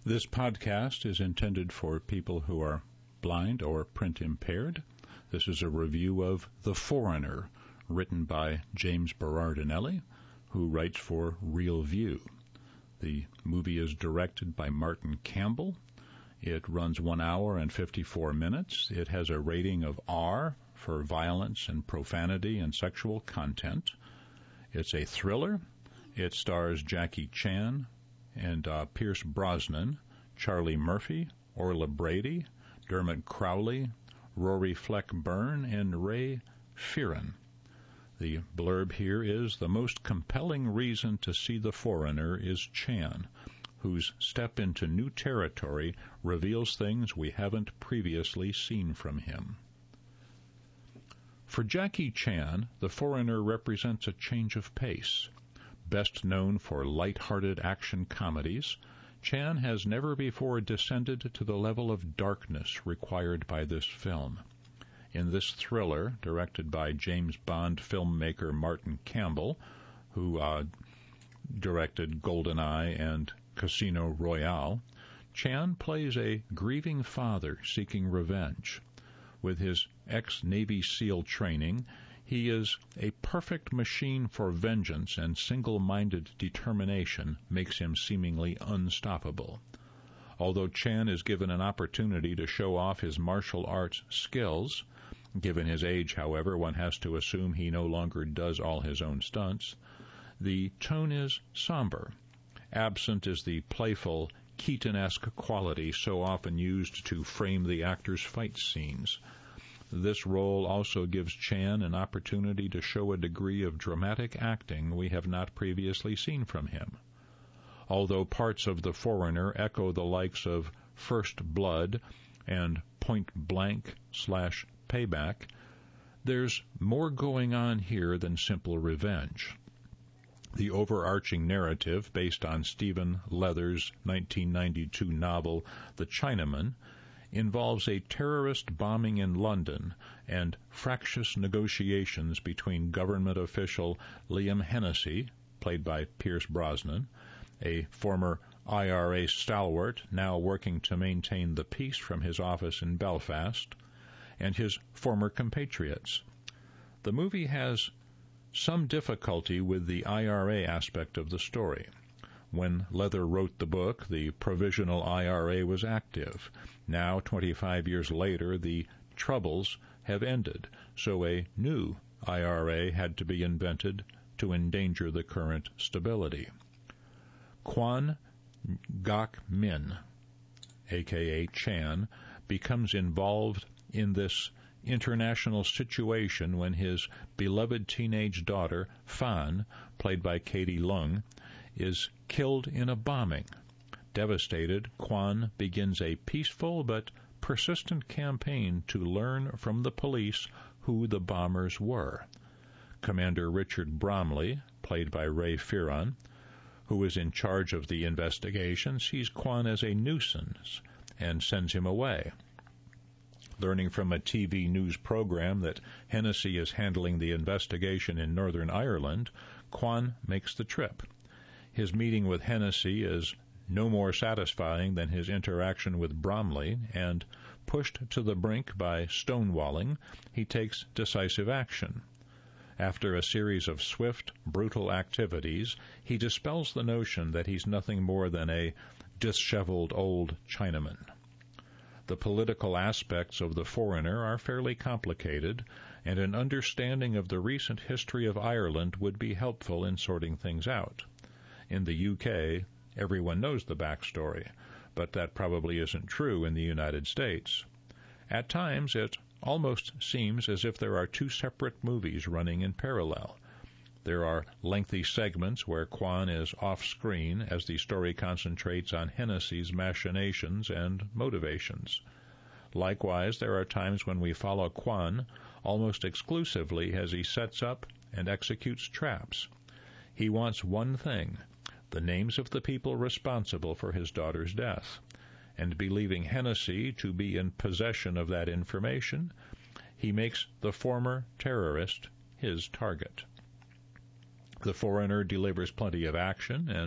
This podcast is intended for people who are blind or print impaired. This is a review of The Foreigner, written by James Berardinelli, who writes for Real View. The movie is directed by Martin Campbell. It runs 1 hour and 54 minutes. It has a rating of R for violence and profanity and sexual content. It's a thriller. It stars Jackie Chan and Pierce Brosnan, Charlie Murphy, Orla Brady, Dermot Crowley, Rory Fleck Byrne, and Ray Fearon. The blurb here is, the most compelling reason to see The Foreigner is Chan, whose step into new territory reveals things we haven't previously seen from him. For Jackie Chan, The Foreigner represents a change of pace. Best known for light-hearted action comedies, Chan has never before descended to the level of darkness required by this film. In this thriller, directed by James Bond filmmaker Martin Campbell, who directed GoldenEye and Casino Royale, Chan plays a grieving father seeking revenge. With his ex-Navy SEAL training, he is a perfect machine for vengeance, and single-minded determination makes him seemingly unstoppable. Although Chan is given an opportunity to show off his martial arts skills, given his age, however, one has to assume he no longer does all his own stunts, the tone is somber. Absent is the playful, Keaton-esque quality so often used to frame the actor's fight scenes. This role also gives Chan an opportunity to show a degree of dramatic acting we have not previously seen from him. Although parts of The Foreigner echo the likes of First Blood and Point Blank/Payback, there's more going on here than simple revenge. The overarching narrative, based on Stephen Leather's 1992 novel The Chinaman, involves a terrorist bombing in London and fractious negotiations between government official Liam Hennessy, played by Pierce Brosnan, a former IRA stalwart now working to maintain the peace from his office in Belfast, and his former compatriots. The movie has some difficulty with the IRA aspect of the story. When Leather wrote the book, the provisional IRA was active. Now, 25 years later, the troubles have ended, so a new IRA had to be invented to endanger the current stability. Kwon Gok Min, a.k.a. Chan, becomes involved in this international situation when his beloved teenage daughter, Fan, played by Katie Leung, is killed in a bombing. Devastated, Kwon begins a peaceful but persistent campaign to learn from the police who the bombers were. Commander Richard Bromley, played by Ray Fearon, who is in charge of the investigation, sees Kwon as a nuisance and sends him away. Learning from a TV news program that Hennessy is handling the investigation in Northern Ireland, Kwon makes the trip. His meeting with Hennessy is no more satisfying than his interaction with Bromley, and, pushed to the brink by stonewalling, he takes decisive action. After a series of swift, brutal activities, he dispels the notion that he's nothing more than a disheveled old Chinaman. The political aspects of The Foreigner are fairly complicated, and an understanding of the recent history of Ireland would be helpful in sorting things out. In the UK, everyone knows the backstory, but that probably isn't true in the United States. At times, it almost seems as if there are two separate movies running in parallel. There are lengthy segments where Kwon is off-screen as the story concentrates on Hennessy's machinations and motivations. Likewise, there are times when we follow Kwon almost exclusively as he sets up and executes traps. He wants one thing: the names of the people responsible for his daughter's death, and believing Hennessy to be in possession of that information, he makes the former terrorist his target. The Foreigner delivers plenty of action and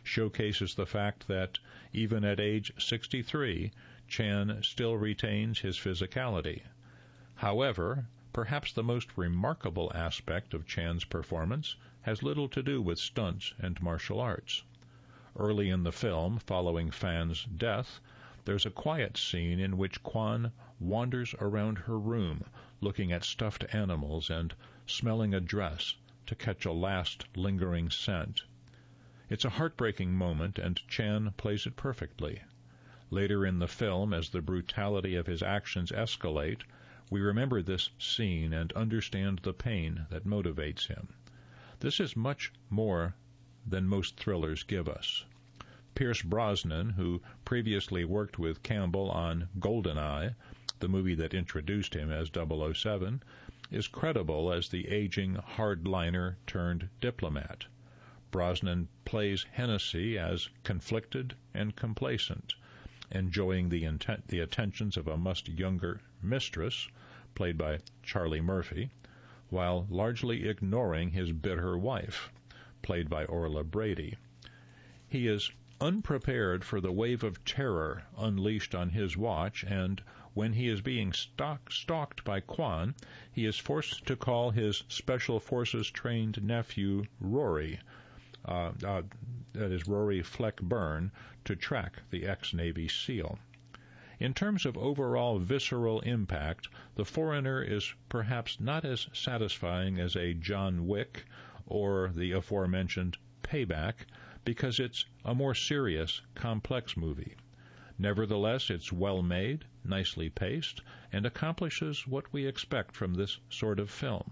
showcases the fact that even at age 63, Chan still retains his physicality. However, perhaps the most remarkable aspect of Chan's performance has little to do with stunts and martial arts. Early in the film, following Fan's death, there's a quiet scene in which Kwan wanders around her room, looking at stuffed animals and smelling a dress to catch a last lingering scent. It's a heartbreaking moment, and Chan plays it perfectly. Later in the film, as the brutality of his actions escalate, we remember this scene and understand the pain that motivates him. This is much more than most thrillers give us. Pierce Brosnan, who previously worked with Campbell on GoldenEye, the movie that introduced him as 007, is credible as the aging hardliner turned diplomat. Brosnan plays Hennessy as conflicted and complacent, enjoying the attentions of a much younger mistress, played by Charlie Murphy, while largely ignoring his bitter wife, played by Orla Brady. He is unprepared for the wave of terror unleashed on his watch, and when he is being stalked by Kwan, he is forced to call his Special Forces-trained nephew, Rory, that is Rory Fleck Byrne, to track the ex-Navy SEAL. In terms of overall visceral impact, The Foreigner is perhaps not as satisfying as a John Wick or the aforementioned Payback, because it's a more serious, complex movie. Nevertheless, it's well made, nicely paced, and accomplishes what we expect from this sort of film.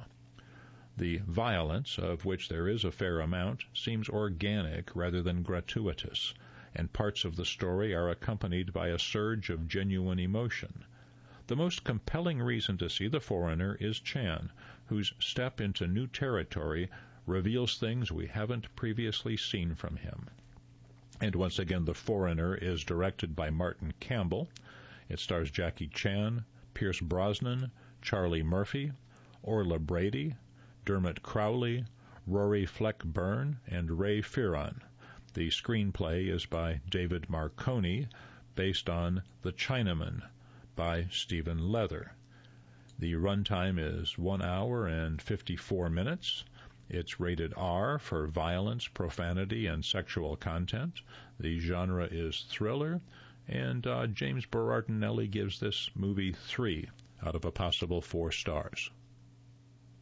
The violence, of which there is a fair amount, seems organic rather than gratuitous, and parts of the story are accompanied by a surge of genuine emotion. The most compelling reason to see The Foreigner is Chan, whose step into new territory reveals things we haven't previously seen from him. And once again, The Foreigner is directed by Martin Campbell. It stars Jackie Chan, Pierce Brosnan, Charlie Murphy, Orla Brady, Dermot Crowley, Rory Fleck Byrne, and Ray Fearon. The screenplay is by David Marconi, based on The Chinaman by Stephen Leather. The runtime is 1 hour and 54 minutes. It's rated R for violence, profanity, and sexual content. The genre is thriller, and James Berardinelli gives this movie 3 out of a possible 4 stars.